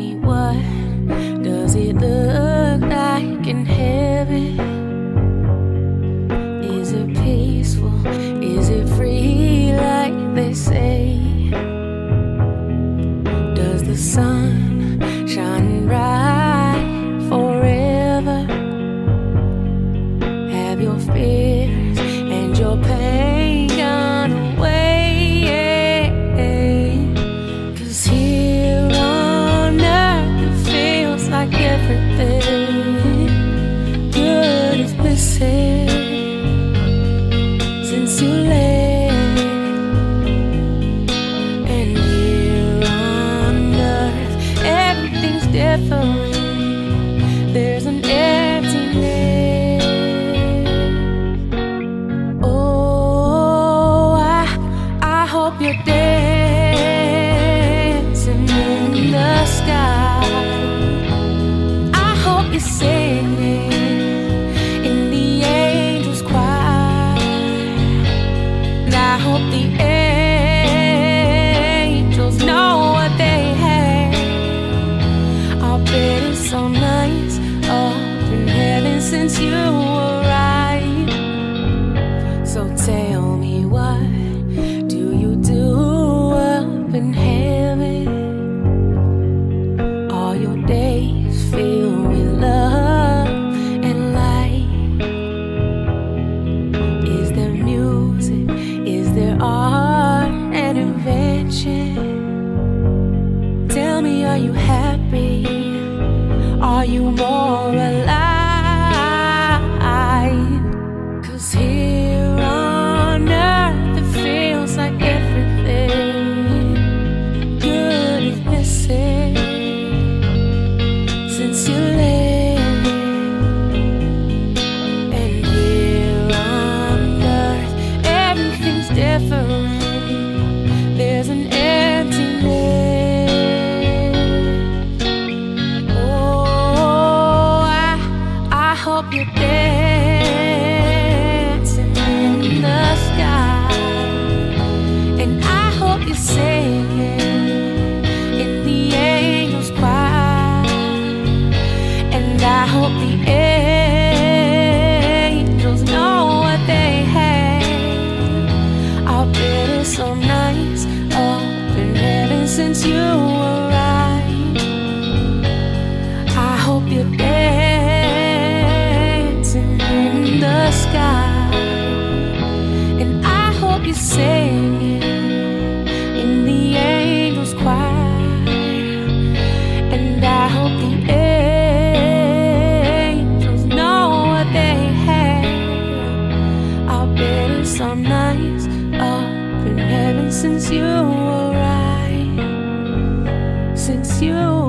me, what does it look like in heaven? Is it peaceful? Is it free like they say? Does the sun shine bright forever? Have your fears and your pain gone away? 'Cause here on earth it feels like everything good is missing since you left. And here on earth everything's different. There's an emptiness. Oh, I hope you're dancing in the sky. I hope you're singing in the angels' choir. And I hope the angels know what they have. I'll bet it's so nice up in heaven since you arrived. So tell me, what do you do up in heaven? All your days filled with love and light. Is there music? Is there art and invention? Tell me, are you happy? Are you more alive? 'Cause here on earth it feels like everything good is missing since you left. And here on earth everything's different. There's an emptiness. Oh, I hope you're dancing in the sky. And I hope you're singing in the angels' choir. And I hope the angels know what they have. I'll bet it's so nice up in heaven since you arrived. I hope you're dancing in the sky. And I hope you're singing in the angels' choir. And I hope the angels know what they have. I'll bet it's so nice up in heaven since you arrived. Since you